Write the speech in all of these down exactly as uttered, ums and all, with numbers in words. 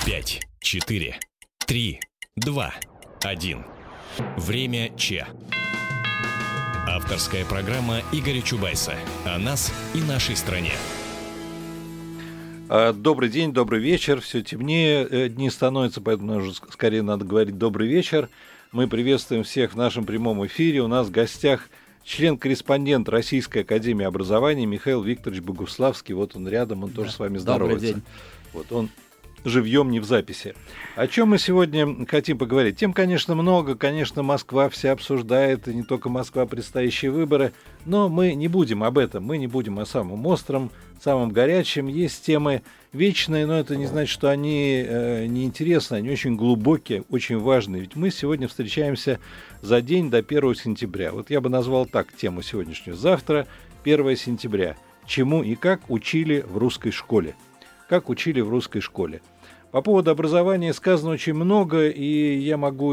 пять, четыре, три, два, один. Время Че. Авторская программа Игоря Чубайса о нас и нашей стране. Добрый день, добрый вечер. Все темнее, дни становятся, поэтому уже скорее надо говорить добрый вечер. Мы приветствуем всех в нашем прямом эфире. У нас в гостях член-корреспондент Российской академии образования Михаил Викторович Богуславский. Вот он рядом, он тоже да, с вами здоровается. Добрый день. Вот он живьем, не в записи. О чем мы сегодня хотим поговорить? Тем, конечно, много. Конечно, Москва вся обсуждает, и не только Москва, предстоящие выборы. Но мы не будем об этом. Мы не будем о самом остром, самом горячем. Есть темы вечные, но это не значит, что они э, неинтересны. Они очень глубокие, очень важные. Ведь мы сегодня встречаемся за день до первого сентября. Вот я бы назвал так тему сегодняшнюю. Завтра, первого сентября. Чему и как учили в русской школе? Как учили в русской школе? По поводу образования сказано очень много, и я могу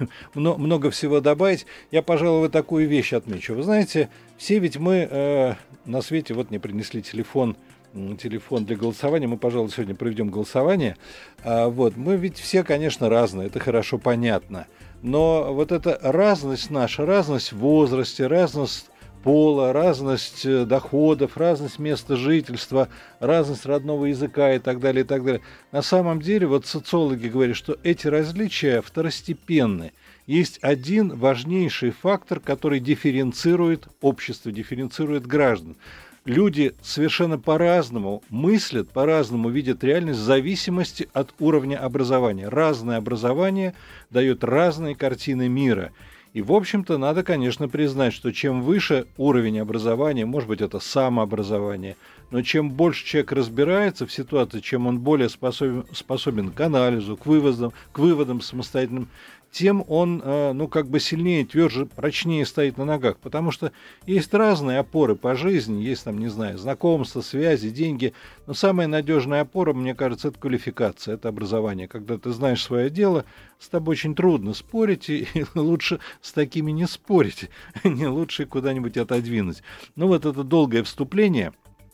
много всего добавить. Я, пожалуй, вот такую вещь отмечу. Вы знаете, все ведь мы э, на свете вот не принесли телефон, телефон для голосования. Мы, пожалуй, сегодня проведем голосование. А, вот, мы ведь все, конечно, разные, это хорошо понятно. Но вот эта разность наша, разность в возрасте, разность пола, разность доходов, разность места жительства, разность родного языка и так далее, и так далее. На самом деле, вот социологи говорят, что эти различия второстепенны. Есть один важнейший фактор, который дифференцирует общество, дифференцирует граждан. Люди совершенно по-разному мыслят, по-разному видят реальность в зависимости от уровня образования. Разное образование дает разные картины мира. И, в общем-то, надо, конечно, признать, что чем выше уровень образования, может быть, это самообразование, но чем больше человек разбирается в ситуации, чем он более способен, способен к анализу, к выводам, к выводам самостоятельным, тем он, ну, как бы сильнее, тверже, прочнее стоит на ногах. Потому что есть разные опоры по жизни, есть там, не знаю, знакомства, связи, деньги. Но самая надежная опора, мне кажется, это квалификация, это образование. Когда ты знаешь свое дело, с тобой очень трудно спорить, и лучше с такими не спорить, не лучше куда-нибудь отодвинуть. Ну, вот это долгое вступление.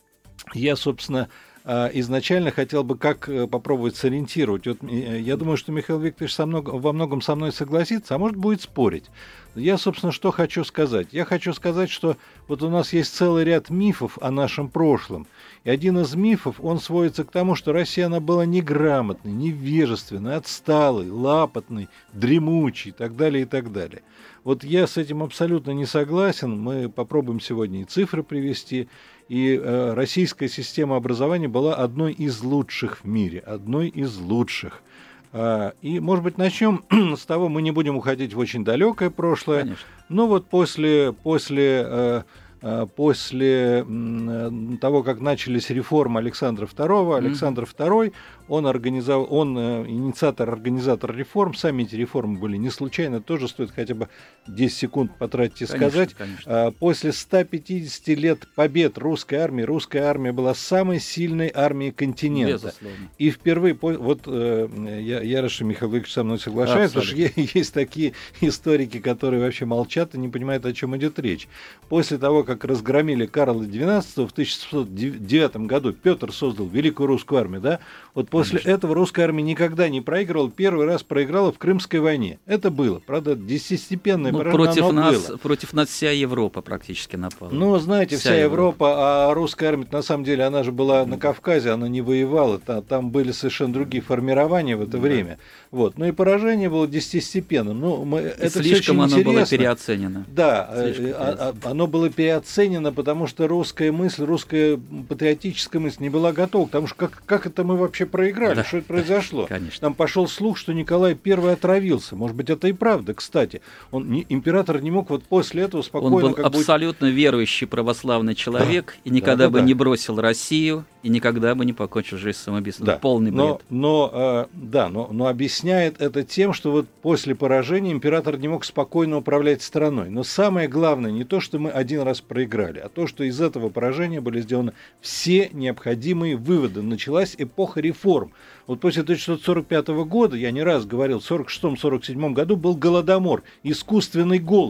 Я, собственно, изначально хотел бы как попробовать сориентировать. Вот я думаю, что Михаил Викторович со много, во многом со мной согласится, а может будет спорить. Я, собственно, что хочу сказать? Я хочу сказать, что вот у нас есть целый ряд мифов о нашем прошлом. И один из мифов, он сводится к тому, что Россия, она была неграмотной, невежественной, отсталой, лапотной, дремучей и так далее, и так далее. Вот я с этим абсолютно не согласен. Мы попробуем сегодня и цифры привести. И э, российская система образования была одной из лучших в мире, одной из лучших. А, и, может быть, начнем с того, мы не будем уходить в очень далекое прошлое. Конечно. Но вот после, после, э, э, после э, того, как начались реформы Александра второго, Александр mm-hmm. второй, он, организовал, он э, инициатор, организатор реформ. Сами эти реформы были не случайно, тоже стоит хотя бы десять секунд потратить и конечно, сказать. Конечно. А, после ста пятидесяти лет побед русской армии, русская армия была самой сильной армией континента. Безусловно. И впервые, вот э, я, я рад, что Михаил Викторович со мной соглашается, потому что есть такие историки, которые вообще молчат и не понимают, о чем идет речь. После того, как разгромили Карла двенадцатого в тысяча семьсот девятом году, Петр создал Великую русскую армию, да? Вот после Конечно. этого русская армия никогда не проигрывала. Первый раз проиграла в Крымской войне. Это было. Правда, десятистепенное ну, поражение, против нас, было. Против нас вся Европа практически напала. Ну, знаете, вся, вся Европа, Европа, а русская армия, на самом деле, она же была mm-hmm. на Кавказе, она не воевала. Там, там были совершенно другие формирования в это mm-hmm. время. Вот. Ну и поражение было десятистепенным. Ну, мы, это слишком оно интересно. было переоценено. Да, а, а, оно было переоценено, потому что русская мысль, русская патриотическая мысль не была готова. Потому что как, как это мы вообще проиграли? Да. Что это произошло? Конечно. Там пошел слух, что Николай Первый отравился. Может быть, это и правда, кстати. Он, не, император не мог вот после этого спокойно... Он был как абсолютно будет... верующий православный человек и никогда да, да, бы да. не бросил Россию и никогда бы не покончил жизнь самоубийством. Да. Полный бред. Но, но, э, да, но, но объясняет это тем, что вот после поражения император не мог спокойно управлять страной. Но самое главное не то, что мы один раз проиграли, а то, что из этого поражения были сделаны все необходимые выводы. Началась эпоха реформ. Вот после тысяча девятьсот сорок пятого года, я не раз говорил, в сорок шестом — сорок седьмом году был голодомор, искусственный голод.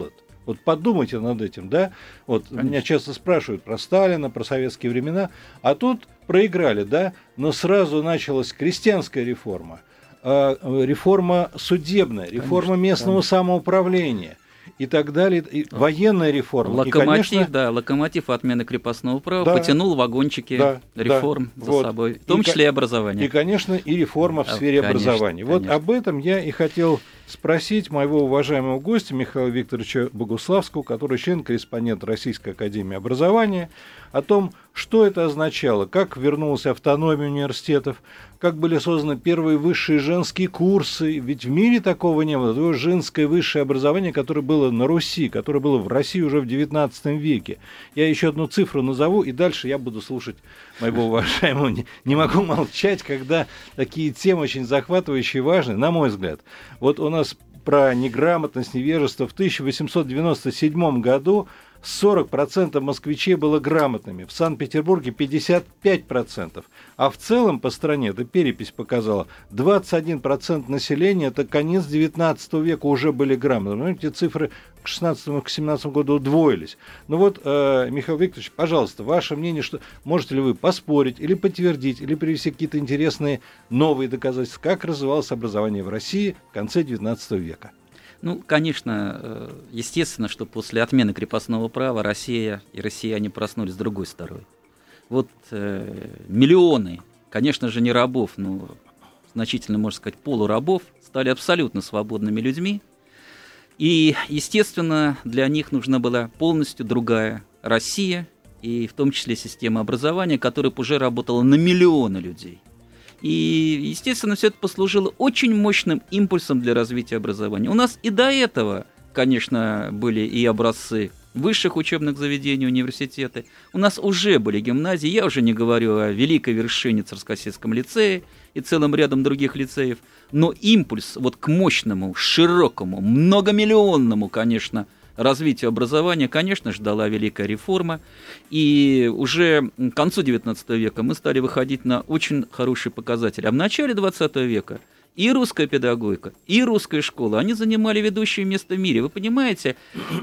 Вот подумайте над этим, да? Вот Конечно. Меня часто спрашивают про Сталина, про советские времена, а тут проиграли, да? Но сразу началась крестьянская реформа, реформа судебная, реформа Конечно. местного Конечно. самоуправления. И так далее, и военная реформа. Локомотив, и, конечно, да, локомотив отмены крепостного права да, потянул вагончики да, реформ да, за вот. собой, в том и, числе и образование. И, конечно, и реформа в сфере конечно, образования. Конечно. Вот об этом я и хотел спросить моего уважаемого гостя Михаила Викторовича Богуславского, который член-корреспондент Российской академии образования, о том, что это означало, как вернулась автономия университетов, как были созданы первые высшие женские курсы, ведь в мире такого не было, то женское высшее образование, которое было на Руси, которое было в России уже в девятнадцатом веке. Я еще одну цифру назову, и дальше я буду слушать моего уважаемого. Не, не могу молчать, когда такие темы очень захватывающие и важные, на мой взгляд. Вот у нас про неграмотность, невежество в тысяча восемьсот девяносто седьмом году сорок процентов москвичей было грамотными, в Санкт-Петербурге пятьдесят пять процентов, а в целом по стране, эта перепись показала, двадцать один процент населения, это конец девятнадцатого века, уже были грамотными. Ну, эти цифры к шестнадцатому, к семнадцатому году удвоились. Ну вот, э, Михаил Викторович, пожалуйста, ваше мнение, что можете ли вы поспорить или подтвердить, или привести какие-то интересные новые доказательства, как развивалось образование в России в конце девятнадцатого века? Ну, конечно, естественно, что после отмены крепостного права Россия и россияне проснулись с другой стороны. Вот э, миллионы, конечно же, не рабов, но значительно, можно сказать, полурабов, стали абсолютно свободными людьми. И, естественно, для них нужна была полностью другая Россия, и в том числе система образования, которая уже работала на миллионы людей. И, естественно, все это послужило очень мощным импульсом для развития образования. У нас и до этого, конечно, были и образцы высших учебных заведений, университеты. У нас уже были гимназии, я уже не говорю о великой вершине Царскосельском лицее и целым рядом других лицеев. Но импульс вот к мощному, широкому, многомиллионному, конечно, развитию образования, конечно же, дала великая реформа, и уже к концу девятнадцатого века мы стали выходить на очень хорошие показатели. А в начале двадцатого века и русская педагогика, и русская школа, они занимали ведущее место в мире. Вы понимаете,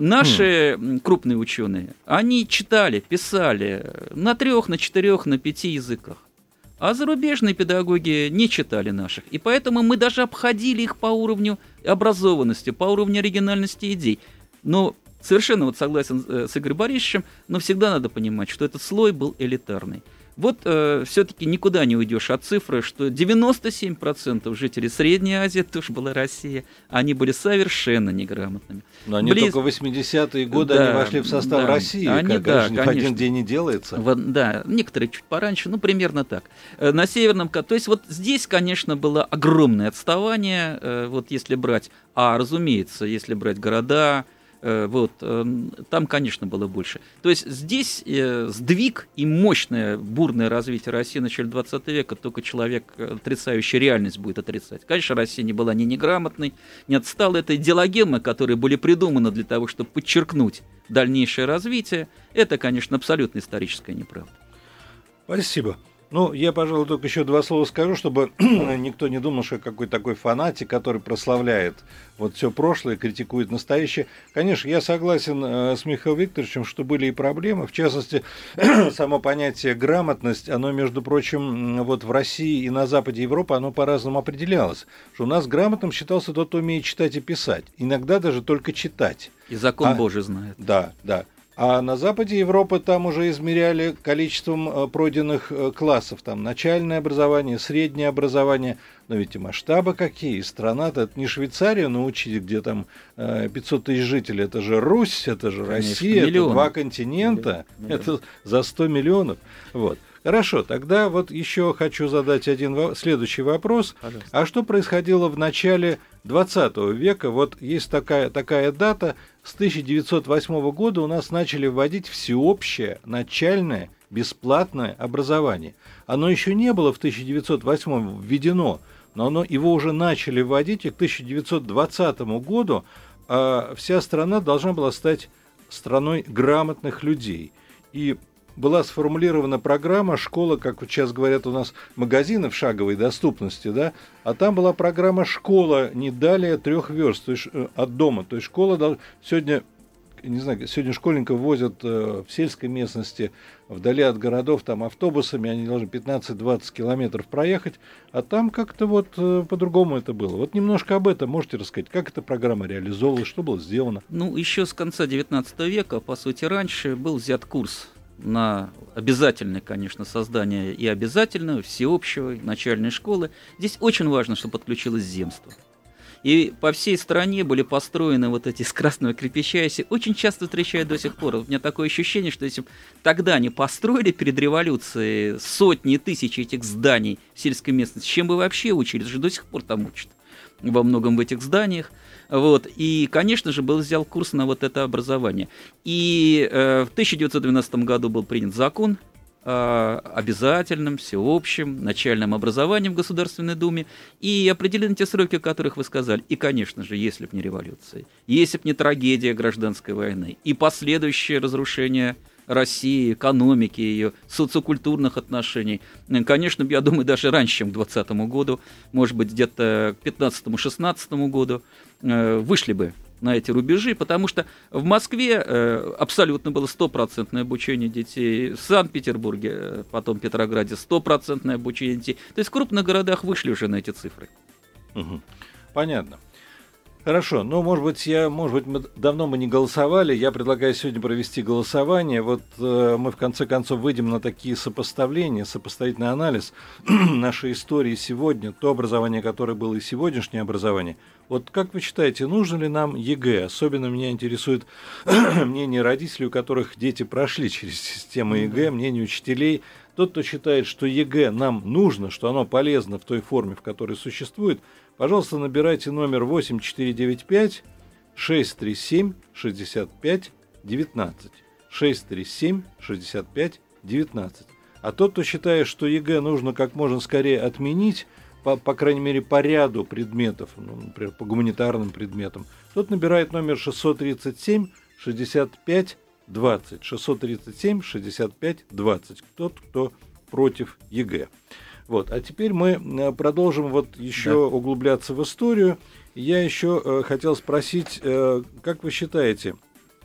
наши крупные ученые, они читали, писали на трех, на четырех, на пяти языках. А зарубежные педагоги не читали наших. И поэтому мы даже обходили их по уровню образованности, по уровню оригинальности идей. Но совершенно вот согласен с Игорем Борисовичем, но всегда надо понимать, что этот слой был элитарный. Вот э, все-таки никуда не уйдешь от цифры, что девяносто семь процентов жителей Средней Азии, тоже была Россия, они были совершенно неграмотными. Но они Близ... только в восьмидесятые годы да, они вошли в состав да, России, они, как да, конечно, в один день не делается. В, да, некоторые чуть пораньше, ну, примерно так. На Северном, то есть вот здесь, конечно, было огромное отставание, вот если брать, а, разумеется, если брать города, вот, там, конечно, было больше. То есть здесь сдвиг и мощное бурное развитие России в начале двадцатого века только человек, отрицающий реальность, будет отрицать. Конечно, Россия не была ни неграмотной, не отстала. Это идеологемы, которые были придуманы для того, чтобы подчеркнуть дальнейшее развитие. Это, конечно, абсолютно историческая неправда. Спасибо. Ну, я, пожалуй, только еще два слова скажу, чтобы никто не думал, что я какой-то такой фанатик, который прославляет вот все прошлое, критикует настоящее. Конечно, я согласен э, с Михаилом Викторовичем, что были и проблемы. В частности, само понятие грамотность, оно, между прочим, вот в России и на Западе Европы, оно по-разному определялось. Что у нас грамотным считался тот, кто умеет читать и писать. Иногда даже только читать. И закон а, Божий знает. Да, да. А на западе Европы там уже измеряли количеством пройденных классов. Там начальное образование, среднее образование. Но ведь и масштабы какие. Страна-то, это не Швейцарию научить, где там пятьсот тысяч жителей. Это же Русь, это же Конечно, Россия, миллионы. Это два континента. Миллион. Это за сто миллионов. Вот. Хорошо, тогда вот еще хочу задать один следующий вопрос. Пожалуйста. А что происходило в начале двадцатого века? Вот есть такая, такая дата. С тысяча девятьсот восьмого года у нас начали вводить всеобщее, начальное, бесплатное образование. Оно еще не было в тысяча девятьсот восьмом введено, но оно, его уже начали вводить, и к тысяча девятьсот двадцатому году э, вся страна должна была стать страной грамотных людей. И была сформулирована программа «Школа», как вот сейчас говорят у нас, магазинов шаговой доступности, да, а там была программа «Школа» не далее трех верст то есть, от дома. То есть школа, сегодня не знаю, сегодня школьников возят в сельской местности, вдали от городов, там автобусами, они должны пятнадцать-двадцать километров проехать, а там как-то вот по-другому это было. Вот немножко об этом можете рассказать, как эта программа реализовывалась, что было сделано? Ну, еще с конца девятнадцатого века, по сути, раньше был взят курс на обязательное, конечно, создание и обязательного, всеобщего, начальной школы. Здесь очень важно, чтобы подключилось земство. И по всей стране были построены вот эти из красного кирпича, я очень часто встречаю до сих пор. У меня такое ощущение, что если бы тогда не построили перед революцией сотни тысяч этих зданий в сельской местности, чем бы вообще учились, же до сих пор там учат во многом в этих зданиях. Вот. И, конечно же, был взял курс на вот это образование. И э, в тысяча девятьсот двенадцатом году был принят закон о обязательном, всеобщем, начальном образовании в Государственной Думе, и определены те сроки, о которых вы сказали. И, конечно же, если бы не революция, если бы не трагедия гражданской войны и последующее разрушение России, экономики ее, социокультурных отношений, конечно, я думаю, даже раньше, чем к двадцатому году, может быть, где-то к пятнадцатому-шестнадцатому году, вышли бы на эти рубежи, потому что в Москве э, абсолютно было стопроцентное обучение детей, в Санкт-Петербурге, потом в Петрограде стопроцентное обучение детей. То есть в крупных городах вышли уже на эти цифры. Угу. Понятно. Хорошо, ну, может быть, я, может быть, мы давно мы не голосовали, я предлагаю сегодня провести голосование. Вот э, мы в конце концов выйдем на такие сопоставления, сопоставительный анализ нашей истории сегодня, то образование, которое было и сегодняшнее образование. Вот как вы считаете, нужно ли нам ЕГЭ? Особенно меня интересует мнение родителей, у которых дети прошли через систему ЕГЭ, мнение учителей. Тот, кто считает, что ЕГЭ нам нужно, что оно полезно в той форме, в которой существует, пожалуйста, набирайте номер восемь четыре девять пять шесть три семь шестьдесят пять девятнадцать. шесть три семь шестьдесят пять девятнадцать. А тот, кто считает, что ЕГЭ нужно как можно скорее отменить, по, по крайней мере, по ряду предметов, ну, например, по гуманитарным предметам, тот набирает номер шестьсот тридцать семь шестьдесят пять двадцать. шестьсот тридцать семь шестьдесят пять двадцать. Тот, кто против ЕГЭ. Вот. А теперь мы продолжим вот еще да. углубляться в историю. Я еще э, хотел спросить, э, как вы считаете,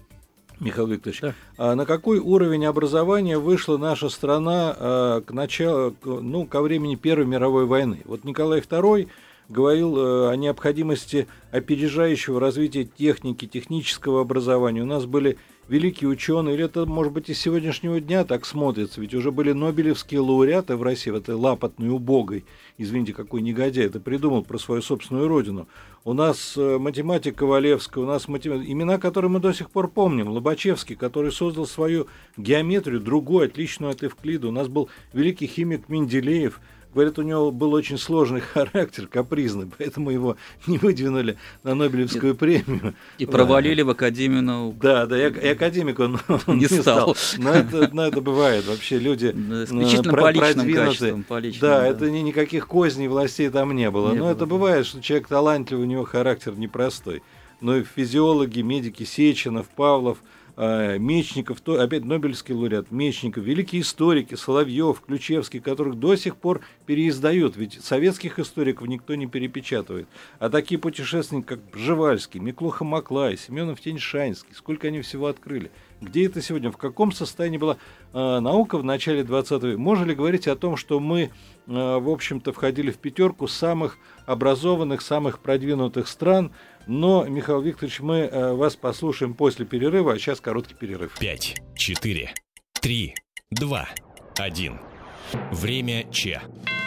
Михаил Викторович, да. а на какой уровень образования вышла наша страна э, к началу, к, ну, ко времени Первой мировой войны? Вот Николай второй говорил э, о необходимости опережающего развития техники, технического образования. У нас были великие ученые, или это, может быть, и с сегодняшнего дня так смотрится, ведь уже были нобелевские лауреаты в России, в этой лапотной, убогой, извините, какой негодяй это придумал про свою собственную родину. У нас математик Ковалевский, у нас математик, имена, которые мы до сих пор помним, Лобачевский, который создал свою геометрию, другую, отличную от Эвклида. У нас был великий химик Менделеев. Говорят, у него был очень сложный характер, капризный, поэтому его не выдвинули на Нобелевскую Нет. премию. И провалили да. в Академию наук. Да, да, и, и академик он, он не, не стал. стал. Но, это, но это бывает вообще, люди да, исключительно про, по личным качествам. По личным, да, да, это ни, никаких козней властей там не было. Не но было. Это бывает, что человек талантливый, у него характер непростой. Но и физиологи, медики Сеченов, Павлов, Мечников, то, опять Нобелевский лауреат, Мечников, великие историки, Соловьев, Ключевский, которых до сих пор переиздают, ведь советских историков никто не перепечатывает. А такие путешественники, как Пржевальский, Миклуха Маклай, Семенов Тяньшанский, сколько они всего открыли. Где это сегодня? В каком состоянии была э, наука в начале двадцатого века? Можно ли говорить о том, что мы, э, в общем-то, входили в пятерку самых образованных, самых продвинутых стран? Но, Михаил Викторович, мы э, вас послушаем после перерыва, а сейчас короткий перерыв. Пять, четыре, три, два, один. Время Че.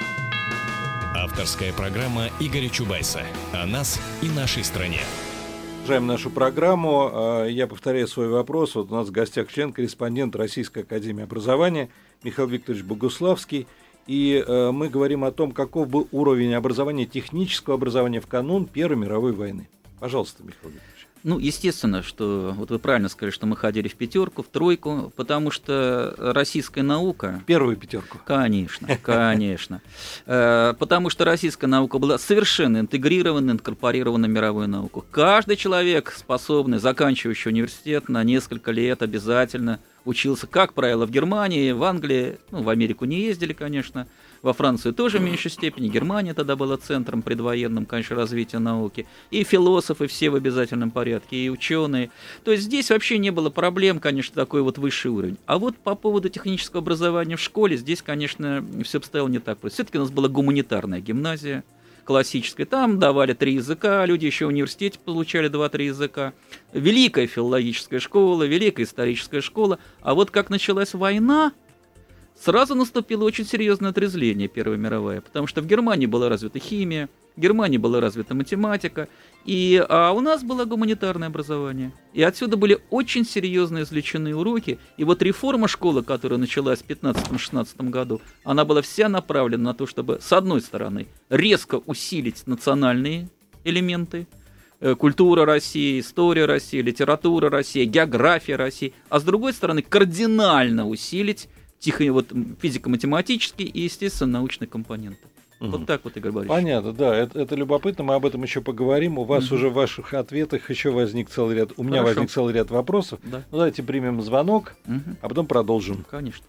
Авторская программа Игоря Чубайса о нас и нашей стране. Продолжаем нашу программу. Я повторяю свой вопрос. Вот у нас в гостях член-корреспондент Российской академии образования Михаил Викторович Богуславский. И мы говорим о том, каков был уровень образования, технического образования в канун Первой мировой войны. Пожалуйста, Михаил Викторович. Ну, естественно, что вот вы правильно сказали, что мы ходили в пятерку, в тройку, потому что российская наука... Первую пятерку. Конечно, конечно. Потому что российская наука была совершенно интегрирована, инкорпорирована в мировую науку. Каждый человек, способный, заканчивающий университет, на несколько лет обязательно учился, как правило, в Германии, в Англии, ну, в Америку не ездили, конечно, во Франции тоже в меньшей степени, Германия тогда была центром предвоенным, конечно, развития науки, и философы все в обязательном порядке, и ученые. То есть здесь вообще не было проблем, конечно, такой вот высший уровень. А вот по поводу технического образования в школе, здесь, конечно, все обстояло не так просто. Все-таки у нас была гуманитарная гимназия, классической, там давали три языка, люди еще в университете получали два-три языка. Великая филологическая школа, великая историческая школа. А вот как началась война, сразу наступило очень серьезное отрезвление, Первая мировая, потому что в Германии была развита химия, в Германии была развита математика, и, а у нас было гуманитарное образование. И отсюда были очень серьезно извлечены уроки. И вот реформа школы, которая началась в пятнадцатом-шестнадцатом году, она была вся направлена на то, чтобы, с одной стороны, резко усилить национальные элементы, э, культура России, история России, литература России, география России, а с другой стороны, кардинально усилить тихо, вот, физико-математические и, естественно, научные компоненты. Вот так вот, Игорь Борисович. Понятно, да, это, это любопытно, мы об этом еще поговорим. У вас угу. уже в ваших ответах еще возник целый ряд, у меня Хорошо. возник целый ряд вопросов. Да. Ну, давайте примем звонок, угу. а потом продолжим. Конечно.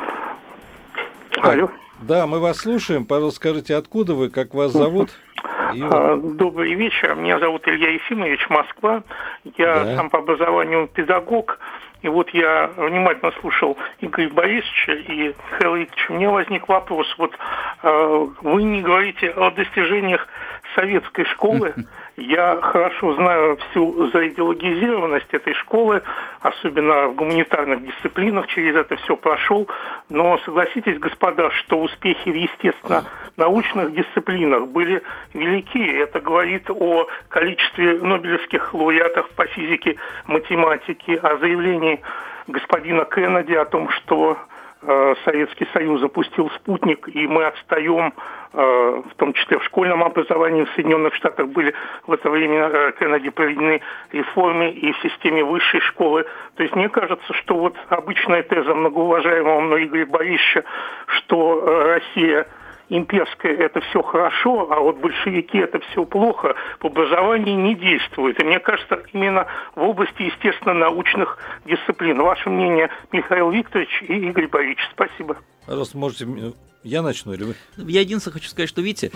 Алло. Да, мы вас слушаем. Пожалуйста, скажите, откуда вы, как вас зовут? И... Добрый вечер, меня зовут Илья Ефимович, Москва. Я да. сам по образованию педагог. И вот я внимательно слушал Игоря Борисовича и Михаила Викторовича. У меня возник вопрос. Вот э, вы не говорите о достижениях советской школы. Я хорошо знаю всю заидеологизированность этой школы, особенно в гуманитарных дисциплинах, через это все прошел. Но согласитесь, господа, что успехи в естественно-научных дисциплинах были велики. Это говорит о количестве нобелевских лауреатов по физике, математике, о заявлении господина Кеннеди о том, что э, Советский Союз запустил спутник, и мы отстаем, э, в том числе в школьном образовании. В Соединенных Штатах были в это время э, Кеннеди проведены реформы и в системе высшей школы. То есть мне кажется, что вот обычная теза многоуважаемого мной Игоря Борисовича, что э, Россия имперское – это все хорошо, а вот большевики – это все плохо, в образовании не действует. И мне кажется, именно в области естественно-научных дисциплин. Ваше мнение, Михаил Викторович и Игорь Борисович. Спасибо. Пожалуйста, можете... Я начну или вы? Я единственное хочу сказать, что, видите,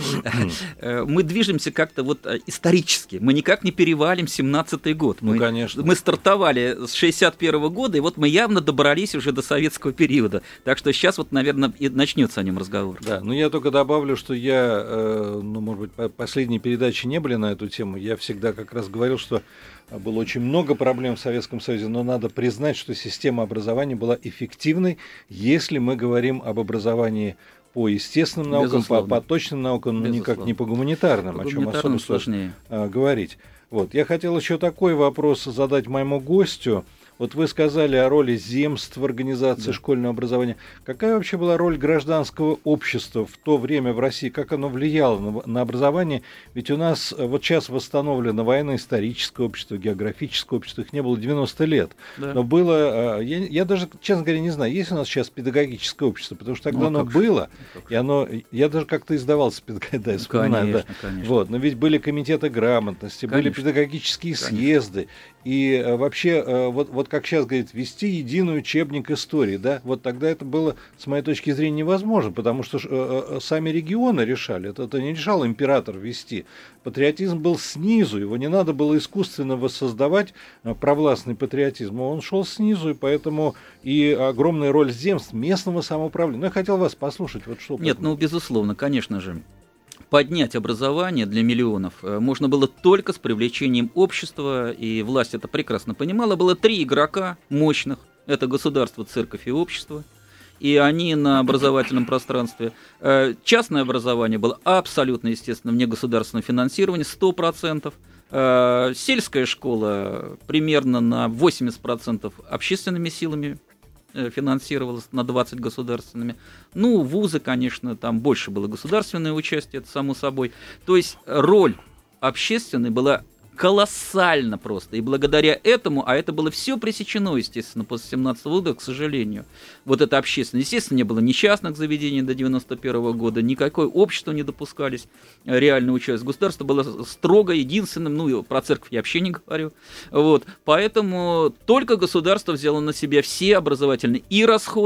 мы движемся как-то вот исторически. Мы никак не перевалим семнадцатый год. Ну, мы, конечно. Мы стартовали с шестьдесят первого года, и вот мы явно добрались уже до советского периода. Так что сейчас вот, наверное, и начнется о нем разговор. Да, но я только добавлю, что я, ну, может быть, последние передачи не были на эту тему. Я всегда как раз говорил, что было очень много проблем в Советском Союзе, но надо признать, что система образования была эффективной, если мы говорим об образовании по естественным наукам, по, по точным наукам, но никак не по гуманитарным, по о чем особо сложнее говорить. Вот. Я хотел еще такой вопрос задать моему гостю. Вот вы сказали о роли земств в организации да. школьного образования. Какая вообще была роль гражданского общества в то время в России? Как оно влияло на, на образование? Ведь у нас вот сейчас восстановлено военно-историческое общество, географическое общество. Их не было девяносто лет. Да. Но было... Я, я даже, честно говоря, не знаю, есть у нас сейчас педагогическое общество, потому что тогда ну, оно было. И оно... Я даже как-то издавался педагогическое. Да, я вспоминаю, конечно, да. конечно. Вот. Но ведь были комитеты грамотности, конечно. были педагогические конечно. съезды. И вообще, вот, вот как сейчас говорит, вести единый учебник истории, да, вот тогда это было, с моей точки зрения, невозможно, потому что э, сами регионы решали, это, это не решал император вести. Патриотизм был снизу, его не надо было искусственно воссоздавать, провластный патриотизм, он шел снизу, и поэтому и огромная роль земств, местного самоуправления. Но я хотел вас послушать, вот что... Нет, ну, безусловно, конечно же. Поднять образование для миллионов можно было только с привлечением общества, и власть это прекрасно понимала. Было три игрока мощных, это государство, церковь и общество, и они на образовательном пространстве. Частное образование было абсолютно, естественно, вне государственного финансирования, сто процентов. Сельская школа примерно на восемьдесят процентов общественными силами финансировалось, на двадцать государственными. Ну, вузы, конечно, там больше было государственное участие, это само собой. То есть роль общественной была колоссально просто. И благодаря этому, а это было все пресечено, естественно, после семнадцатого года, к сожалению, вот это общественное. Естественно, не было ни частных заведений до девяносто первого года, никакое общество не допускались реальное участие. Государство было строго единственным, ну, про церковь я вообще не говорю. Вот. Поэтому только государство взяло на себя все образовательные и расходы,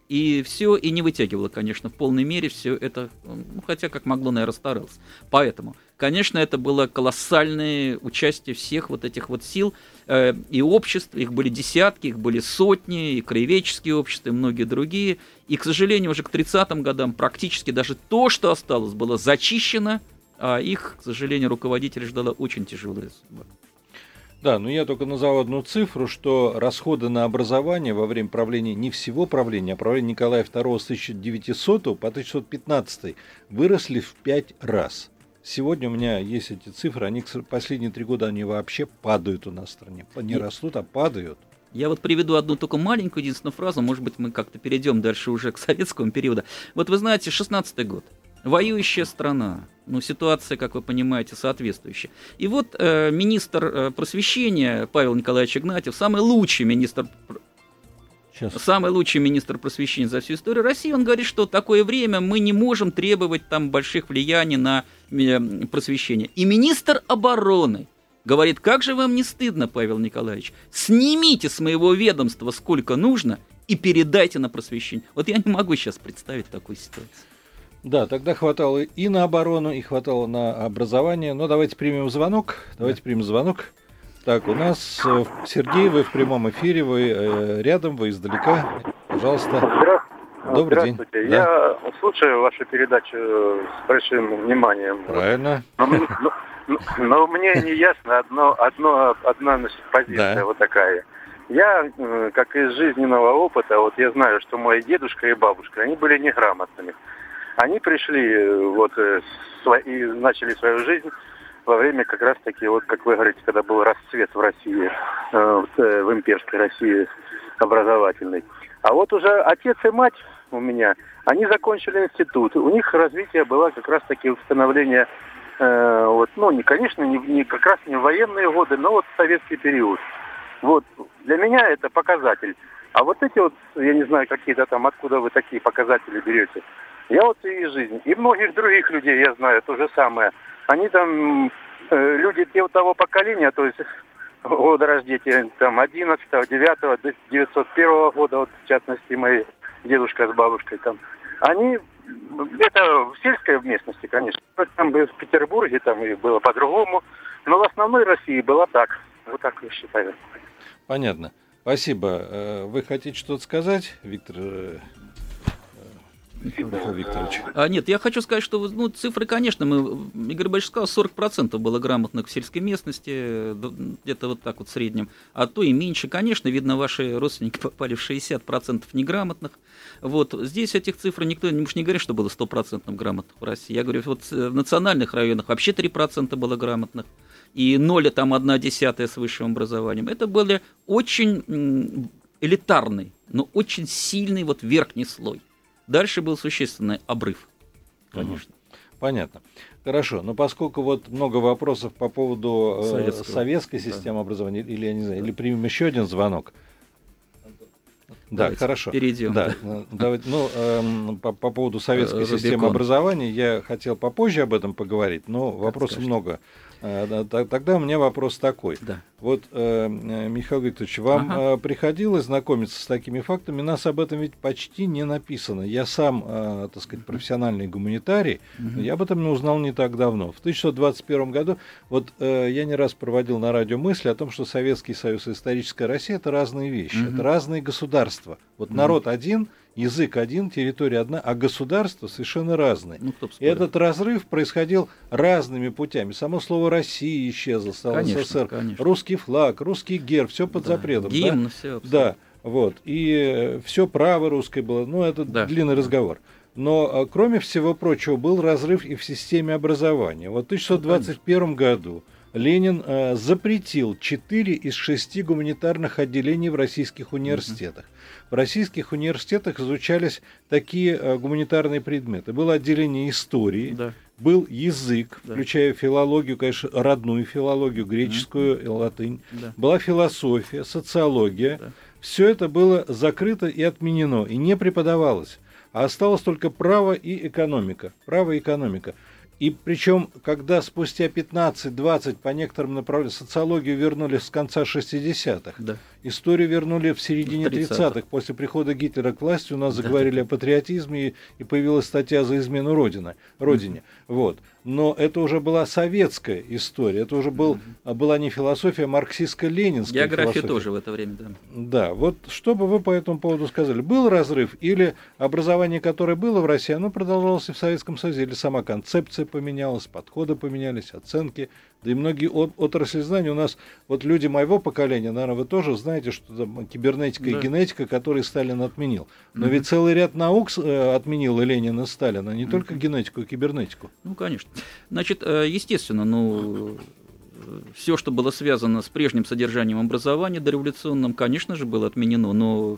И все, и не вытягивало, конечно, в полной мере все это, ну, хотя как могло, наверное, старалось. Поэтому, конечно, это было колоссальное участие всех вот этих вот сил э, и обществ, их были десятки, их были сотни, и краеведческие общества, и многие другие. И, к сожалению, уже к тридцатым годам практически даже то, что осталось, было зачищено, а их, к сожалению, руководителей ждала очень тяжелая судьба. Да, но я только назову одну цифру, что расходы на образование во время правления, не всего правления, а правления Николая второго с тысяча девятисотого по тысяча девятьсот пятнадцатый выросли в пять раз. Сегодня у меня есть эти цифры, они последние три года они вообще падают у нас в стране. Не растут, а падают. Я вот приведу одну только маленькую единственную фразу, может быть, мы как-то перейдем дальше уже к советскому периоду. Вот вы знаете, шестнадцатый год. Воюющая страна, ну, ситуация, как вы понимаете, соответствующая. И вот э, министр э, просвещения Павел Николаевич Игнатьев, самый лучший министр, Сейчас. самый лучший министр просвещения за всю историю России, он говорит, что в такое время мы не можем требовать там больших влияний на э, просвещение. И министр обороны говорит, как же вам не стыдно, Павел Николаевич, снимите с моего ведомства сколько нужно и передайте на просвещение. Вот я не могу сейчас представить такую ситуацию. Да, тогда хватало и на оборону, и хватало на образование. Но давайте примем звонок. Давайте да. примем звонок. Так, у нас э, Сергей, вы в прямом эфире, вы э, рядом, вы издалека. Пожалуйста. Здра... Добрый Здравствуйте. день. Я да. слушаю вашу передачу с большим вниманием. Правильно. Но, но, но, но мне не ясно одно, одно, одна значит, позиция да. вот такая. Я, как из жизненного опыта, вот я знаю, что мой дедушка и бабушка, они были неграмотными. Они пришли вот и начали свою жизнь во время как раз-таки, вот как вы говорите, когда был расцвет в России, в имперской России образовательной. А вот уже отец и мать у меня, они закончили институт. У них развитие было как раз-таки становление, вот, ну, не, конечно, не, не как раз не в военные годы, но вот в советский период. Вот для меня это показатель. А вот эти вот, я не знаю, какие-то там, откуда вы такие показатели берете. Я вот и из жизни, и многих других людей я знаю то же самое. Они там, э, люди того поколения, то есть года рождения, там, одиннадцатого, девятого, девятьсот первого года, вот, в частности, мои дедушка с бабушкой там, они, это в сельской местности, конечно, там в Петербурге там и было по-другому, но в основной России было так. Вот так я считаю. Понятно. Спасибо. Вы хотите что-то сказать, Виктор Михаил Викторович? А, нет, я хочу сказать, что ну, цифры, конечно, мы, Игорь Борисович сказал, сорок процентов было грамотных в сельской местности, где-то вот так вот в среднем, а то и меньше. Конечно, видно, ваши родственники попали в шестьдесят процентов неграмотных. Вот. Здесь этих цифр никто, мы же не говорим, что было сто процентов грамотных в России. Я говорю, вот в национальных районах вообще три процента было грамотных, и ноль, там, одна десятая с высшим образованием. Это были очень элитарный, но очень сильный вот верхний слой. Дальше был существенный обрыв, конечно. Понятно. Хорошо, но поскольку вот много вопросов по поводу э, советской системы да. образования, или, я не знаю, да. или примем еще один звонок. Давайте да, хорошо. Перейдем. Да, да. Давайте, ну, э, по, по поводу советской Рубикон. системы образования я хотел попозже об этом поговорить, но как вопросов скажете. много. Тогда у меня вопрос такой. Да. Вот, Михаил Викторович, вам ага. приходилось знакомиться с такими фактами? Нас об этом ведь почти не написано. Я сам, так сказать, профессиональный гуманитарий, угу. я об этом не узнал не так давно. В тысяча девятьсот двадцать первом году, вот я не раз проводил на радио мысли о том, что Советский Союз и историческая Россия — это разные вещи, угу. это разные государства. Вот угу. народ один, язык один, территория одна, а государства совершенно разные. Ну, и этот разрыв происходил разными путями. Само слово «Россия» исчезло, стало СССР. Конечно. Русский флаг, русский герб, все под да. запретом. Гимн, да? все. Да, вот. И все право русское было. Ну, это да. длинный разговор. Но, кроме всего прочего, был разрыв и в системе образования. Вот в тысяча девятьсот двадцать первом году Ленин э, запретил четыре из шести гуманитарных отделений в российских университетах. Uh-huh. В российских университетах изучались такие э, гуманитарные предметы. Было отделение истории, да. был язык, да. включая филологию, конечно, родную филологию, греческую, uh-huh. латынь. Да. Была философия, социология. Да. Все это было закрыто и отменено, и не преподавалось. А осталось только право и экономика. Право и экономика. И причем, когда спустя пятнадцать-двадцать по некоторым направлениям социологию вернули с конца шестидесятых, да. историю вернули в середине тридцатых. После прихода Гитлера к власти у нас да. заговорили о патриотизме, и появилась статья за измену Родины, Родине. Mm-hmm. Вот. Но это уже была советская история, это уже был, mm-hmm. была не философия, а марксистско-ленинская география философия. тоже в это время, да. Да, вот что бы вы по этому поводу сказали? Был разрыв или образование, которое было в России, оно продолжалось и в Советском Союзе, или сама концепция поменялась, подходы поменялись, оценки, да и многие от, отрасли знаний у нас, вот люди моего поколения, наверное, вы тоже знаете, что там кибернетика да. и генетика, которые Сталин отменил. Но mm-hmm. ведь целый ряд наук э, отменил и Ленин, и Сталин, а не mm-hmm. только генетику и кибернетику. Ну, конечно. Значит, естественно, ну, все, что было связано с прежним содержанием образования дореволюционным, конечно же, было отменено, но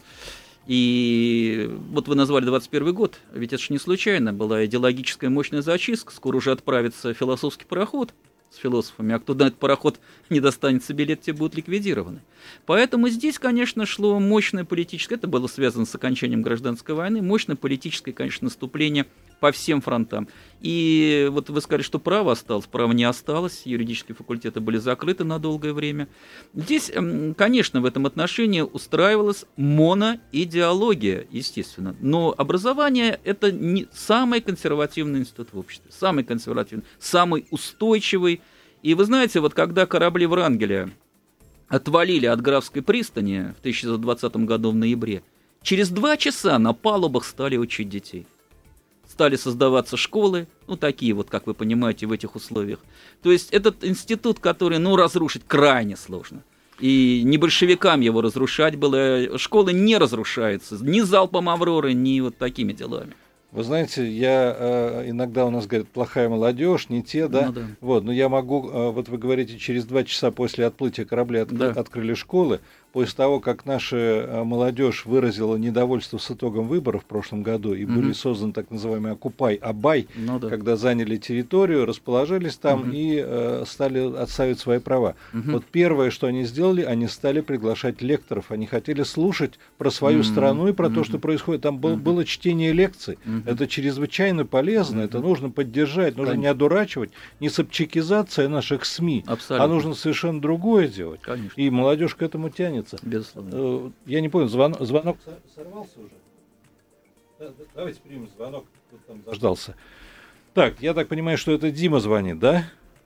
и вот вы назвали двадцать первый год, ведь это же не случайно, была идеологическая мощная зачистка, скоро уже отправится философский пароход с философами, а кто на этот пароход не достанется билет, те будут ликвидированы. Поэтому здесь, конечно, шло мощное политическое, это было связано с окончанием гражданской войны, мощное политическое, конечно, наступление по всем фронтам. И вот вы сказали, что право осталось, право не осталось, юридические факультеты были закрыты на долгое время. Здесь, конечно, в этом отношении устраивалась моноидеология, естественно, но образование – это не самый консервативный институт в обществе, самый консервативный, самый устойчивый. И вы знаете, вот когда корабли Врангеля отвалили от Графской пристани в тысяча девятьсот двадцатом году в ноябре, через два часа на палубах стали учить детей. Стали создаваться школы, ну, такие вот, как вы понимаете, в этих условиях. То есть этот институт, который, ну, разрушить крайне сложно. И не большевикам его разрушать было. Школы не разрушаются ни залпом «Авроры», ни вот такими делами. Вы знаете, я э, иногда у нас говорят, плохая молодежь, не те, да? Ну, да. Вот, но я могу, э, вот вы говорите, через два часа после отплытия корабля от, да. открыли школы. После того, как наша молодежь выразила недовольство с итогом выборов в прошлом году, и угу. были созданы так называемые «Окупай-Абай», ну, да. когда заняли территорию, расположились там угу. и э, стали отстаивать свои права. Угу. Вот первое, что они сделали, они стали приглашать лекторов. Они хотели слушать про свою угу. страну и про угу. то, что происходит. Там был, угу. было чтение лекций. Угу. Это чрезвычайно полезно, угу. это нужно поддержать, нужно Конечно. не одурачивать, не собчакизация наших СМИ, Абсолютно. а нужно совершенно другое делать. Конечно. И молодежь к этому тянет. Безусловно. Я не понял, звон, звонок сорвался уже? Давайте примем звонок, кто там заждался. Так, я так понимаю, что это Дима звонит, да?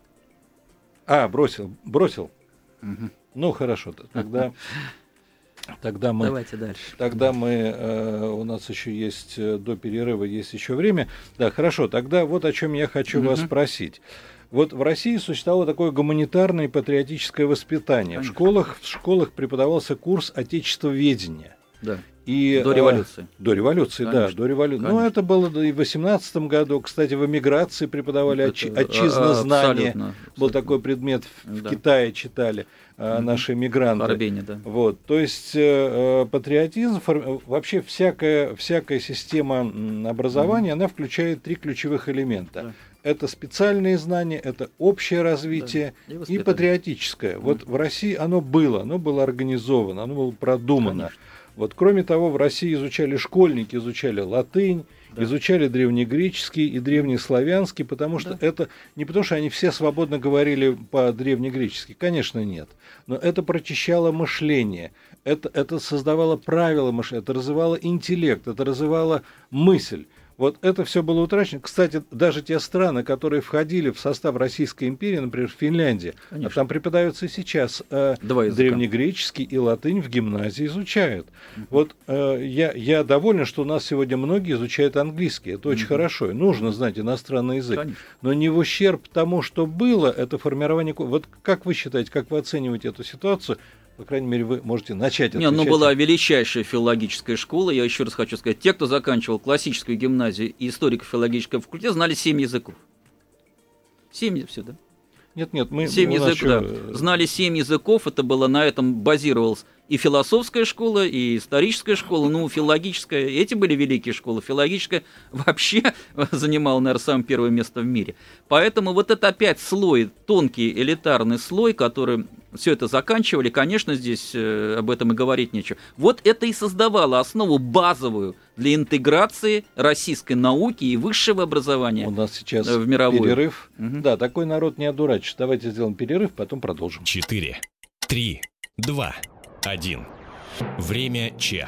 А, бросил, бросил. Угу. Ну, хорошо, тогда, тогда мы... Давайте дальше. Тогда мы, э, у нас еще есть, до перерыва есть еще время. Да, хорошо, тогда вот о чем я хочу угу. вас спросить. Вот в России существовало такое гуманитарное и патриотическое воспитание. В школах, в школах преподавался курс отечествоведения. Да. И, до революции. А, до революции, Конечно. да, до революции. Ну, это было и в восемнадцатом году. Кстати, в эмиграции преподавали это, отчи, отчизнознание. Абсолютно, абсолютно. Был такой предмет, в да. Китае читали а, наши эмигранты. Арбене, да. Вот, то есть э, патриотизм, фор... вообще всякая, всякая система образования, mm-hmm. она включает три ключевых элемента. Да. Это специальные знания, это общее развитие да, и, и патриотическое. Mm-hmm. Вот в России оно было, оно было организовано, оно было продумано. Конечно. Вот, кроме того, в России изучали школьники, изучали латынь, да. изучали древнегреческий и древнеславянский, потому что да. это не потому, что они все свободно говорили по-древнегречески, конечно, нет, но это прочищало мышление, это, это создавало правила мышления, это развивало интеллект, это развивало мысль. Вот это все было утрачено. Кстати, даже те страны, которые входили в состав Российской империи, например, Финляндия, а там преподается и сейчас э, древнегреческий и латынь в гимназии изучают. Uh-huh. Вот э, я, я доволен, что у нас сегодня многие изучают английский. Это очень uh-huh. хорошо. И нужно знать иностранный язык. Конечно. Но не в ущерб тому, что было, это формирование... Вот как вы считаете, как вы оцениваете эту ситуацию? По крайней мере, вы можете начать отвечать. Не, ну была величайшая филологическая школа. Я еще раз хочу сказать, те, кто заканчивал классическую гимназию и историко-филологический факультет, знали семь языков. Семь, все, да? Нет, нет, мы... Семь языков, еще... да. Знали семь языков, это было, на этом базировалось и философская школа, и историческая школа, ну, филологическая. Эти были великие школы. Филологическая вообще занимала, наверное, самое первое место в мире. Поэтому вот это опять слой, тонкий элитарный слой, который все это заканчивали, конечно, здесь э, об этом и говорить нечего. Вот это и создавало основу базовую для интеграции российской науки и высшего образования. У нас сейчас в мировую. Перерыв. Угу. Да, такой народ не одурачишь. Давайте сделаем перерыв, потом продолжим. Четыре, три, два, один. Время Че.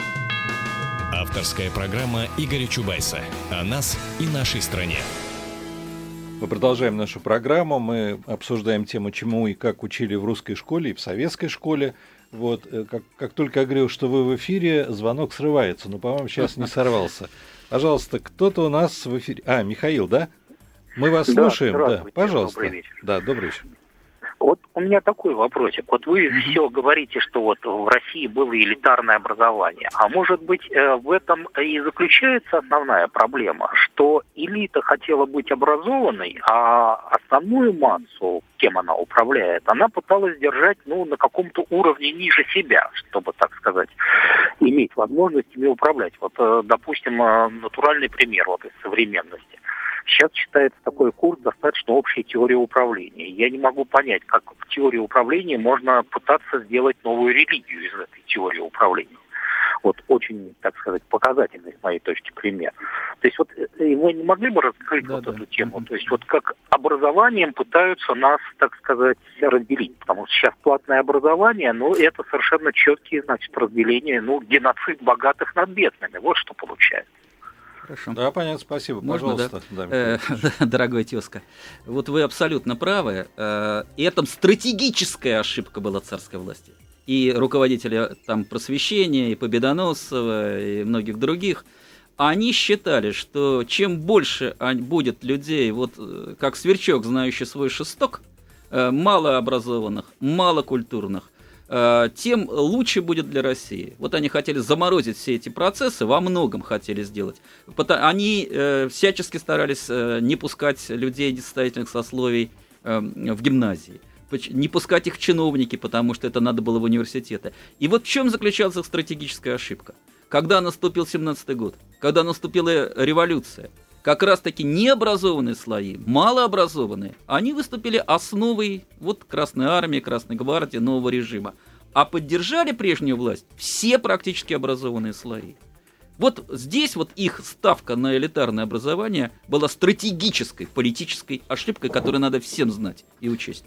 Авторская программа Игоря Чубайса о нас и нашей стране. Мы продолжаем нашу программу. Мы обсуждаем тему, чему и как учили в русской школе и в советской школе. Вот, как, как только я говорил, что вы в эфире, звонок срывается. Но, по-моему, сейчас не сорвался. Пожалуйста, кто-то у нас в эфире. А, Михаил, да? Мы вас да, слушаем. Да, пожалуйста. Добрый вечер. Да, добрый вечер. Вот у меня такой вопросик. Вот вы mm-hmm. все говорите, что вот в России было элитарное образование. А может быть, в этом и заключается основная проблема, что элита хотела быть образованной, а основную массу, кем она управляет, она пыталась держать, ну, на каком-то уровне ниже себя, чтобы, так сказать, иметь возможность ими управлять. Вот, допустим, натуральный пример вот из современности. Сейчас читается такой курс достаточно общей теории управления. Я не могу понять, как в теории управления можно пытаться сделать новую религию из этой теории управления. Вот очень, так сказать, показательный с моей точки пример. То есть вот вы не могли бы раскрыть да, вот да. эту тему? То есть вот как образованием пытаются нас, так сказать, разделить. Потому что сейчас платное образование, ну, это совершенно четкие, значит, разделения, ну, геноцид богатых над бедными. Вот что получается. Хорошо. Да, понятно, спасибо. Можно, пожалуйста. Да? Да, э, дорогой тезка, вот вы абсолютно правы. Э, и это стратегическая ошибка была царской власти. И руководители там просвещения, и Победоносцева, и многих других, они считали, что чем больше будет людей, вот как сверчок, знающий свой шесток, э, малообразованных, малокультурных, тем лучше будет для России. Вот они хотели заморозить все эти процессы, во многом хотели сделать. Они э, всячески старались э, не пускать людей несостоятельных сословий э, в гимназии, не пускать их в чиновники, потому что это надо было в университеты. И вот в чем заключалась их стратегическая ошибка. Когда наступил семнадцатый год, когда наступила революция, как раз-таки необразованные слои, малообразованные, они выступили основой вот Красной Армии, Красной Гвардии, нового режима. А поддержали прежнюю власть все практически образованные слои. Вот здесь вот их ставка на элитарное образование была стратегической, политической ошибкой, которую надо всем знать и учесть.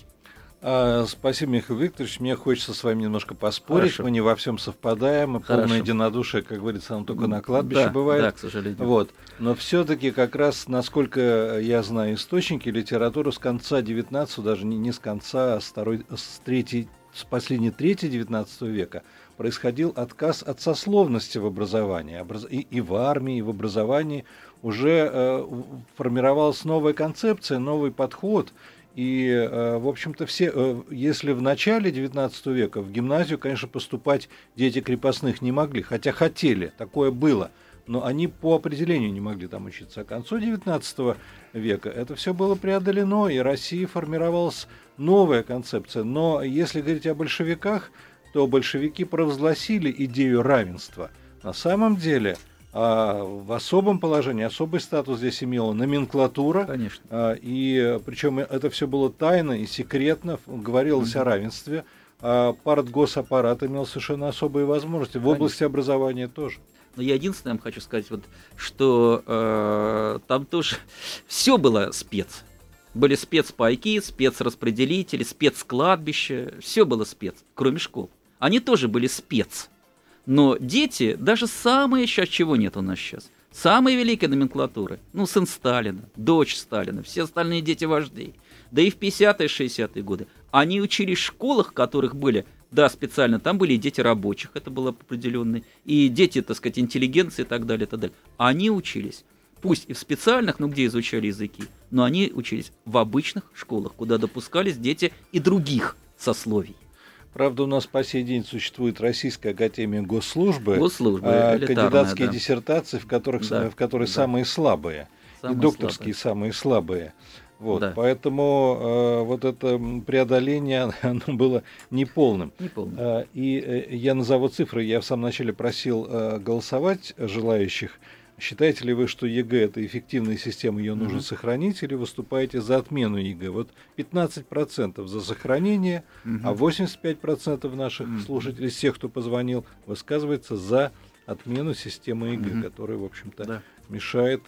А, спасибо, Михаил Викторович. Мне хочется с вами немножко поспорить. Хорошо. Мы не во всем совпадаем. И полное единодушие, как говорится, оно только на кладбище да, бывает. Да, к сожалению. Вот. Но все-таки как раз, насколько я знаю источники, литературы с конца девятнадцатого, даже не, не с конца, а с, второй, с, третьей, с последней трети девятнадцатого века, происходил отказ от сословности в образовании. Образ... И, и в армии, и в образовании уже э, формировалась новая концепция, новый подход. И, в общем-то, все, если в начале девятнадцатого века в гимназию, конечно, поступать дети крепостных не могли, хотя хотели, такое было, но они по определению не могли там учиться. А к концу девятнадцатого века это все было преодолено, и в России формировалась новая концепция. Но если говорить о большевиках, то большевики провозгласили идею равенства. На самом деле... А в особом положении, особый статус здесь имела номенклатура. Конечно. А, и причем это все было тайно и секретно, говорилось mm-hmm. о равенстве. А партгосаппарат имел совершенно особые возможности. В Конечно. области образования тоже. Но я единственное вам хочу сказать, вот, что э, там тоже все было спец. Были спецпайки, спецраспределители, спецкладбища. Все было спец, кроме школ. Они тоже были спец. Но дети, даже самые, сейчас чего нет у нас сейчас, самые великие номенклатуры, ну, сын Сталина, дочь Сталина, все остальные дети вождей, да и в пятидесятые, шестидесятые годы, они учились в школах, в которых были, да, специально, там были и дети рабочих, это было определенные, и дети, так сказать, интеллигенции и так далее, и так далее. Они учились, пусть и в специальных, ну, где изучали языки, но они учились в обычных школах, куда допускались дети и других сословий. Правда, у нас по сей день существует Российская академия госслужбы, госслужбы а, кандидатские да. диссертации, в которых, да, в которые да. самые слабые, самые и докторские слабые. самые слабые. Вот, да. Поэтому э, вот это преодоление, оно было неполным. неполным. Э, и э, я назову цифры. Я в самом начале просил э, голосовать желающих. Считаете ли вы, что ЕГЭ – это эффективная система, ее нужно uh-huh. сохранить, или выступаете за отмену ЕГЭ? Вот пятнадцать процентов за сохранение, uh-huh. а восемьдесят пять процентов наших uh-huh. слушателей, всех, кто позвонил, высказывается за отмену системы ЕГЭ, uh-huh. которая, в общем-то, да. мешает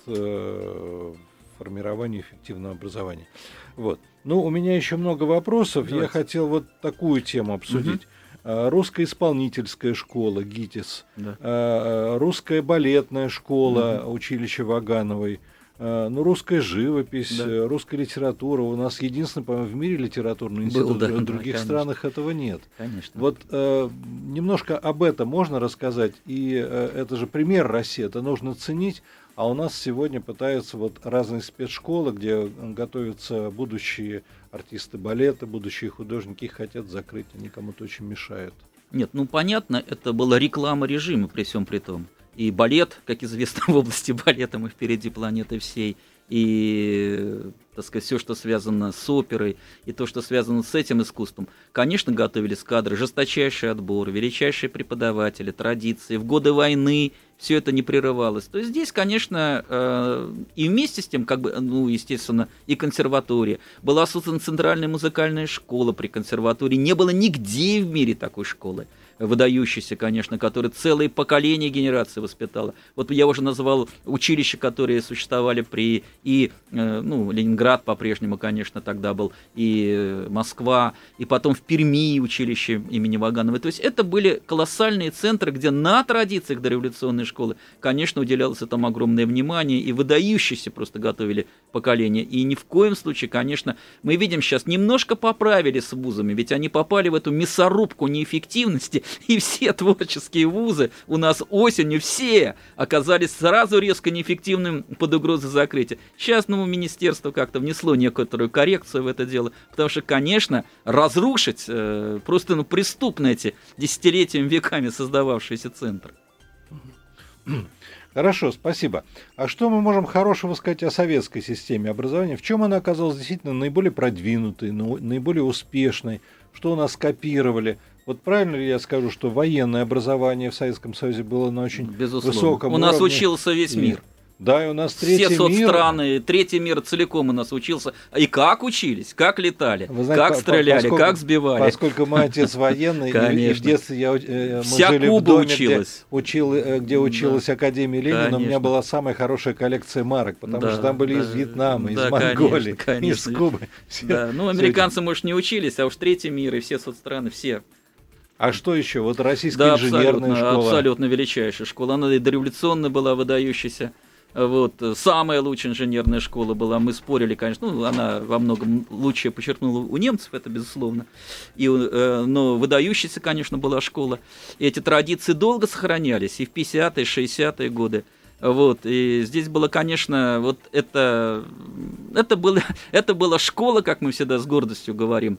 э, формированию эффективного образования. Вот. Ну, у меня еще много вопросов. Давайте. Я хотел вот такую тему обсудить. Uh-huh. русская исполнительская школа ГИТИС, да. русская балетная школа, угу. училище Вагановой, ну, русская живопись, да. русская литература. У нас единственный, по-моему, в мире литературный институт, Был, да, в других да, странах этого нет. Конечно. Вот э, немножко об этом можно рассказать, и э, это же пример России, это нужно ценить, а у нас сегодня пытаются вот разные спецшколы, где готовятся будущие артисты балета, будущие художники, их хотят закрыть, они кому-то очень мешают. Нет, ну понятно, это была реклама режима при всем при том. И балет, как известно, в области балета мы впереди планеты всей, и, так сказать, все, что связано с оперой, и то, что связано с этим искусством. Конечно, готовились кадры, жесточайший отбор, величайшие преподаватели, традиции. В годы войны все это не прерывалось. То есть здесь, конечно, э, и вместе с тем, как бы, ну, естественно, и консерватория. Была создана центральная музыкальная школа при консерватории. Не было нигде в мире такой школы, выдающейся, конечно, которая целые поколения генераций воспитала. Вот я уже назвал училища, которые существовали при и, э, ну, Ленинград по-прежнему, конечно, тогда был, и Москва, и потом в Перми училище имени Вагановой. То есть это были колоссальные центры, где на традициях дореволюционной школы, конечно, уделялось этому огромное внимание, и выдающиеся просто готовили поколение. И ни в коем случае, конечно, мы видим сейчас, немножко поправили с вузами, ведь они попали в эту мясорубку неэффективности, и все творческие вузы у нас осенью все оказались сразу резко неэффективным под угрозой закрытия. Сейчас, ну, министерство как-то внесло некоторую коррекцию в это дело, потому что, конечно, разрушить э, просто, ну, преступно эти десятилетиями, веками создававшиеся центры. Хорошо, спасибо. А что мы можем хорошего сказать о советской системе образования? В чем она оказалась действительно наиболее продвинутой, наиболее успешной? Что у нас копировали? Вот правильно ли я скажу, что военное образование в Советском Союзе было на очень Безусловно. высоком у уровне? У нас учился весь мир. Да, и у нас третий Все мир. соцстраны, третий мир целиком у нас учился. И как учились, как летали, знаете, как по, стреляли, поскольку, как сбивали. Поскольку мой отец военный, и, и в детстве я, мы Вся жили Куба в доме, училась. Где, учил, где училась да. Академия Ленина, конечно. У меня была самая хорошая коллекция марок, потому да, что там были да, из Вьетнама, да, из Монголии, конечно, конечно. из Кубы. Все, да. Ну, американцы, может, не учились, а уж третий мир и все соцстраны, все. А что еще? Вот российская да, инженерная абсолютно, школа. Абсолютно величайшая школа. Она и дореволюционная была, выдающаяся. Вот, самая лучшая инженерная школа была, мы спорили, конечно, ну, она во многом лучше подчеркнула у немцев, это безусловно, и, э, но выдающаяся, конечно, была школа. И эти традиции долго сохранялись, и в пятидесятые, шестидесятые годы. Вот, и здесь было, конечно, вот это, это, было, это была школа, как мы всегда с гордостью говорим,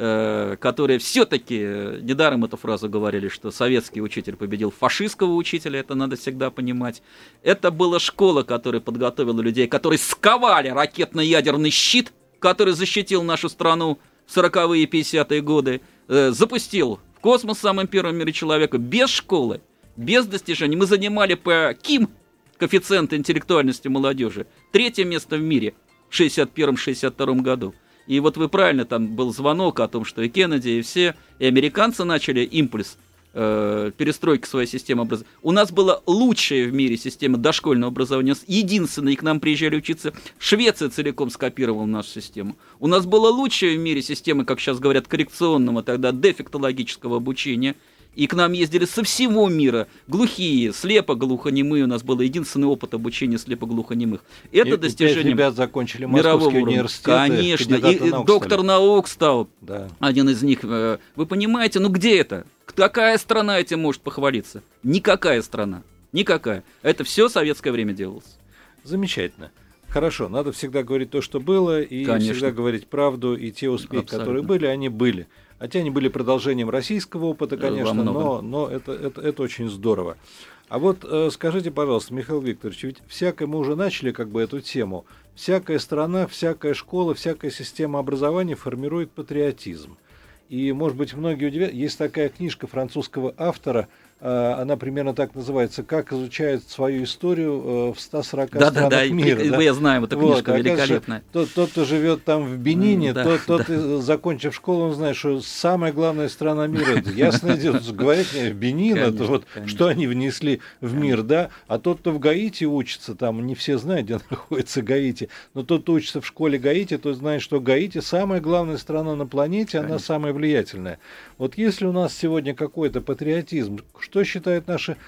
э, которая все-таки, недаром эту фразу говорили, что советский учитель победил фашистского учителя, это надо всегда понимать. Это была школа, которая подготовила людей, которые сковали ракетно-ядерный щит, который защитил нашу страну в сороковые и пятидесятые годы, э, запустил в космос самым первым в мире человека без школы, без достижений. Мы занимали по КИМ, коэффициент интеллектуальности молодежи, третье место в мире в шестьдесят первом — шестьдесят втором году. И вот вы правильно, там был звонок о том, что и Кеннеди, и все, и американцы начали импульс э, перестройки своей системы образования. У нас была лучшая в мире система дошкольного образования, единственная, и к нам приезжали учиться. Швеция целиком скопировала нашу систему. У нас была лучшая в мире система, как сейчас говорят, коррекционного, тогда дефектологического обучения. И к нам ездили со всего мира глухие, слепо-глухонемые. У нас был единственный опыт обучения слепо-глухонемых. Это и, достижение ребят закончили Московский университет. Конечно, и наук доктор стали. наук стал да. один из них. Вы понимаете, ну где это? Какая страна этим может похвалиться? Никакая страна. Никакая. Это все советское время делалось. Замечательно. Хорошо, надо всегда говорить то, что было, и Конечно. всегда говорить правду, и те успехи, Абсолютно. которые были, они были. Хотя они были продолжением российского опыта, конечно, но, но это, это, это очень здорово. А вот э, скажите, пожалуйста, Михаил Викторович, ведь всякое, мы уже начали как бы эту тему, всякая страна, всякая школа, всякая система образования формирует патриотизм. И, может быть, многие удивляются, есть такая книжка французского автора она примерно так называется, «Как изучают свою историю в ста сорока да, странах да, да, мира». И, да, я знаю, эта книжка вот, великолепная. Тот, тот, кто живет там в Бенине, да, тот, тот да. закончив школу, он знает, что самая главная страна мира, ясное дело, говорить мне, Бенин, конечно, это вот, что они внесли в мир, да, а тот, кто в Гаити учится, там не все знают, где находится Гаити, но тот, кто учится в школе Гаити, тот знает, что Гаити самая главная страна на планете, конечно. Она самая влиятельная. Вот если у нас сегодня какой-то патриотизм, что считают наши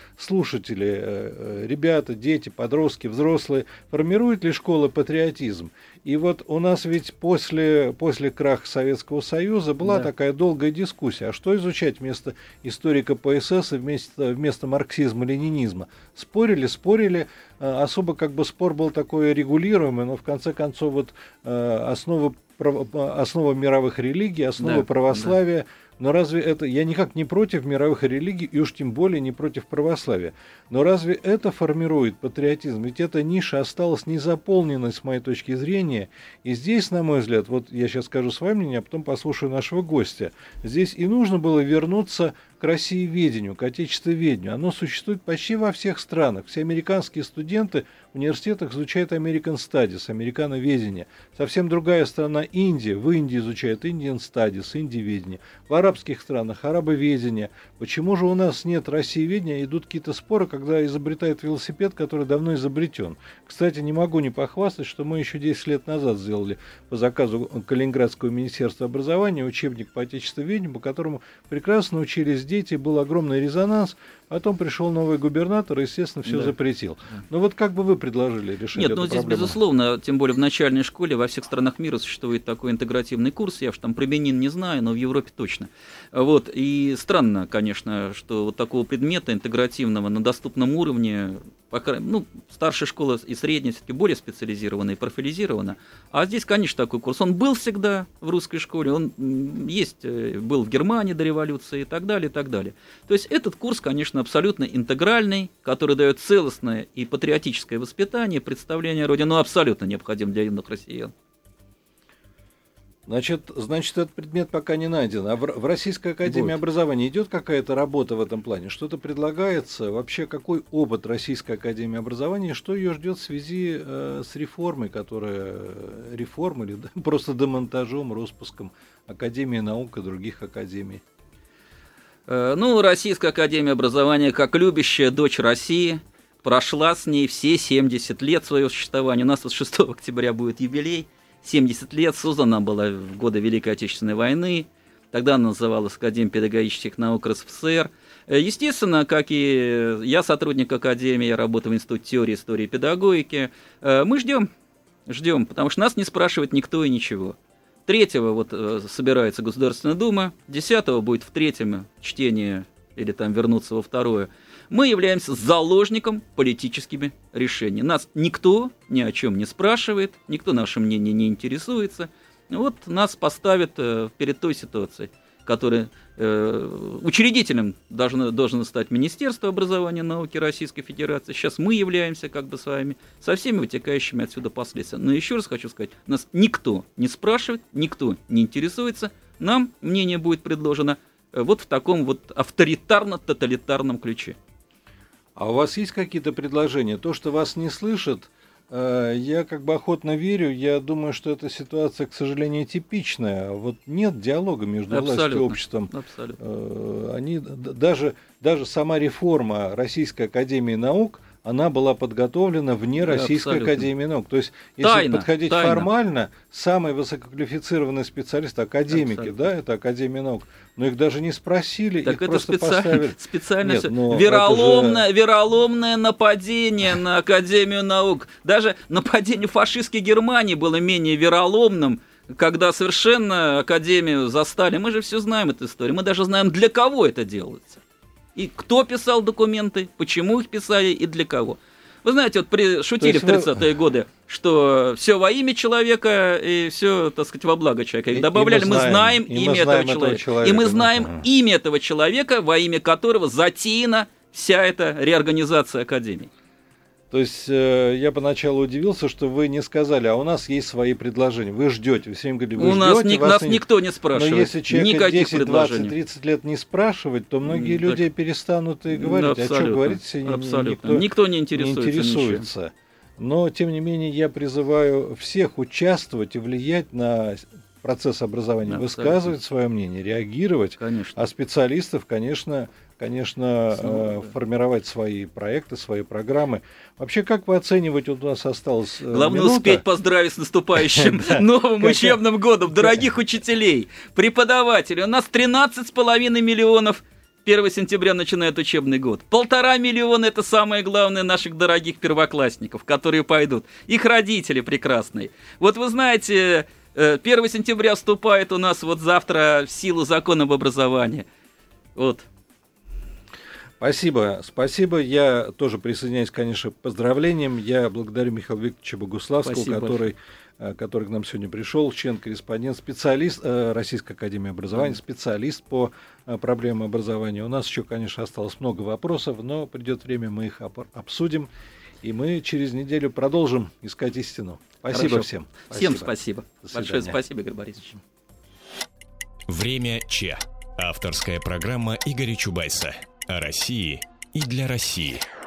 слушатели, ребята, дети, подростки, взрослые, формирует ли школа патриотизм? И вот у нас ведь после, после краха Советского Союза была да. такая долгая дискуссия, а что изучать вместо историка ПСС и вместо, вместо марксизма-ленинизма? Спорили, спорили, особо как бы спор был такой регулируемый, но в конце концов вот основа, основа мировых религий, основа да, православия. Да. Но разве это, я никак не против мировых религий, и уж тем более не против православия, но разве это формирует патриотизм? Ведь эта ниша осталась незаполненной с моей точки зрения, и здесь, на мой взгляд, вот я сейчас скажу свое мнение, а потом послушаю нашего гостя, здесь и нужно было вернуться к россиеведению, к отечествоведению. Оно существует почти во всех странах. Все американские студенты в университетах изучают American Studies, американоведение. Совсем другая страна Индия. В Индии изучают Indian Studies, индиведение. В арабских странах арабоведение. Почему же у нас нет россиеведения? Идут какие-то споры, когда изобретают велосипед, который давно изобретен. Кстати, не могу не похвастать, что мы еще десять лет назад сделали по заказу Калининградского министерства образования учебник по отечествоведению, по которому прекрасно учились дети, был огромный резонанс, потом пришел новый губернатор и, естественно, все да. запретил. Да. Но вот как бы вы предложили решить Нет, эту ну здесь, проблему? Безусловно, тем более в начальной школе во всех странах мира существует такой интегративный курс, я уж там про Бенин не знаю, но в Европе точно. Вот. И странно, конечно, что вот такого предмета интегративного на доступном уровне, пока, ну, старшая школа и средняя все-таки более специализирована и профилизирована, а здесь, конечно, такой курс. Он был всегда в русской школе, он есть, был в Германии до революции и так далее, и так далее. То есть этот курс, конечно, абсолютно интегральный, который дает целостное и патриотическое воспитание, представление о родине, но абсолютно необходим для юных россиян. Значит, значит, этот предмет пока не найден. А в, в Российской академии Будет. образования идет какая-то работа в этом плане? Что-то предлагается? Вообще, какой опыт Российской академии образования? Что ее ждет в связи э, с реформой, которая реформой или да, просто демонтажом, распуском Академии наук и других академий? Ну, Российская академия образования, как любящая дочь России, прошла с ней все семьдесят лет своего существования. У нас вот шестого октября будет юбилей. семьдесят лет, создана была в годы Великой Отечественной войны, тогда она называлась Академия педагогических наук РСФСР. Естественно, как и я сотрудник Академии, я работаю в Институте теории, истории и педагогики, мы ждем, ждем, потому что нас не спрашивает никто и ничего. Третьего вот собирается Государственная Дума, десятого будет в третьем чтении или там вернуться во второе. Мы являемся заложником политическими решений. Нас никто ни о чем не спрашивает, никто наше мнение не интересуется. Вот нас поставят э, перед той ситуацией, которая э, учредителем должно, должно стать Министерство образования и науки Российской Федерации. Сейчас мы являемся как бы с вами, со всеми вытекающими отсюда последствиями. Но еще раз хочу сказать, нас никто не спрашивает, никто не интересуется. Нам мнение будет предложено э, вот в таком вот авторитарно-тоталитарном ключе. А у вас есть какие-то предложения? То, что вас не слышат, э, я как бы охотно верю. Я думаю, что эта ситуация, к сожалению, типичная. Вот нет диалога между Абсолютно. властью и обществом. Абсолютно. Э, они, даже, даже сама реформа Российской академии наук, она была подготовлена вне Российской Абсолютно. академии наук. То есть, если тайна, подходить тайна. формально, самые высококвалифицированные специалисты, академики, Абсолютно. да, это Академия наук, но их даже не спросили, так их это просто специально, поставили. Специально Нет, вероломное, же... вероломное нападение на Академию наук. Даже нападение фашистской Германии было менее вероломным, когда совершенно Академию застали. Мы же все знаем эту историю, мы даже знаем, для кого это делается. И кто писал документы, почему их писали и для кого. Вы знаете, вот при, шутили в тридцатые вы... годы, что все во имя человека и все, так сказать, во благо человека. И добавляли, и мы знаем, мы знаем имя мы знаем этого, этого человека. человека. И мы знаем да. имя этого человека, во имя которого затеяна вся эта реорганизация Академии. То есть э, я поначалу удивился, что вы не сказали, а у нас есть свои предложения. Вы ждете, вы всем говорите, вы у ждете. Нас, ни, нас не... никто не спрашивает. Но если человек никаких десять, двадцать, тридцать лет не спрашивать, то многие так... люди перестанут и говорить, да, а что говорить, если абсолютно. никто, никто не интересуется. Не интересуется. Но, тем не менее, я призываю всех участвовать и влиять на процесс образования, да, высказывать свое мнение, реагировать, конечно. А специалистов, конечно, конечно, э, да. формировать свои проекты, свои программы. Вообще, как вы оцениваете, вот у нас осталось э, Главное минута. Успеть поздравить с наступающим новым учебным годом дорогих учителей, преподавателей. У нас тринадцать с половиной миллионов первого сентября начинает учебный год. Полтора миллиона – это самое главное наших дорогих первоклассников, которые пойдут. Их родители прекрасные. Вот вы знаете, первого сентября вступает у нас вот завтра в силу закон об образовании. Вот. Спасибо, спасибо. Я тоже присоединяюсь, конечно, к поздравлениям. Я благодарю Михаила Викторовича Богуславского, спасибо который, который к нам сегодня пришел, член-корреспондент, специалист Российской академии образования, специалист по проблемам образования. У нас еще, конечно, осталось много вопросов, но придет время, мы их обсудим, и мы через неделю продолжим искать истину. Спасибо Хорошо. всем. Всем спасибо. спасибо. Большое спасибо, Игорь Борисович. Время Че. Авторская программа Игоря Чубайса. О России и для России.